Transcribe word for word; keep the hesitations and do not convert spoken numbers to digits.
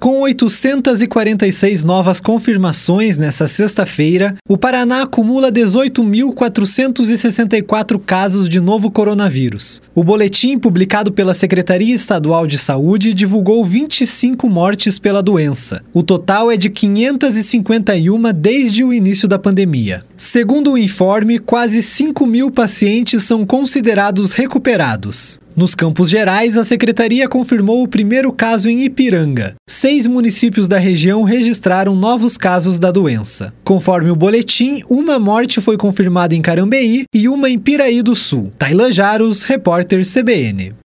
Com oitocentas e quarenta e seis novas confirmações nesta sexta-feira, o Paraná acumula dezoito mil quatrocentos e sessenta e quatro casos de novo coronavírus. O boletim, publicado pela Secretaria Estadual de Saúde, divulgou vinte e cinco mortes pela doença. O total é de quinhentas e cinquenta e uma desde o início da pandemia. Segundo o informe, quase cinco mil pacientes são considerados recuperados. Nos Campos Gerais, a Secretaria confirmou o primeiro caso em Ipiranga. Seis municípios da região registraram novos casos da doença. Conforme o boletim, uma morte foi confirmada em Carambeí e uma em Piraí do Sul. Taylan Jaros, repórter C B N.